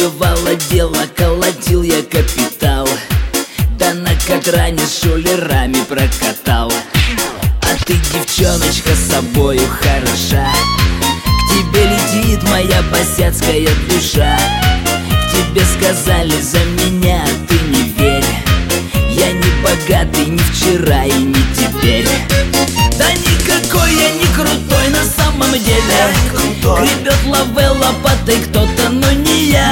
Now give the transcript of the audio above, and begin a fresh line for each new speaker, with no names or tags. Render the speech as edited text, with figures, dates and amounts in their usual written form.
бывало дело, колотил я капитал, да на катране с шулерами прокатал. А ты, девчоночка, с собою хороша, к тебе летит моя босяцкая душа. К тебе сказали за меня, ты не верь, я не богатый ни вчера и не теперь. Да никакой я не крутой на самом деле, гребет лаве лопатой кто-то, но не я.